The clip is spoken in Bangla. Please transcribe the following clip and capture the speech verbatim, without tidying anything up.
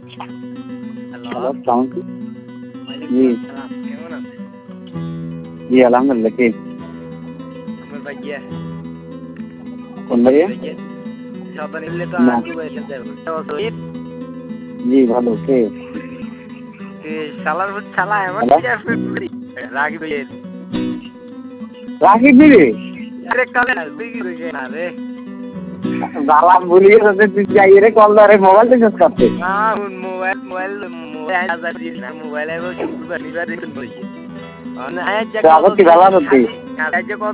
হ্যালো হ্যালো, আসসালামু আলাইকুম। ওয়ালাইকুম জি, আসসালাম কেমন আছেন? জি আলহামদুলিল্লাহ। কে? আমার ভাইয়া কোন ভাইয়া? ভাইয়া সাবধান এলে তো না, আর দুবাই খেলতে যাবো জি ভালো। কে? শালার শালা এমন হ্যালো, রাগি ভাইয়া রাকিব দিদি আরে কালে বিগি হয়ে না রে জালাম ভুলিয়ে যাতে তুই যাই রে কল ধরে মোবাইল রিচার্জ করতে। না মোবাইল মোবাইল মোবাইল হাজার দিন না মোবাইল আইবো শুক্রবার নিবার দিন বলি না আজ যে তো কত আবার কি ভালো দিন করতে? আজ যে কত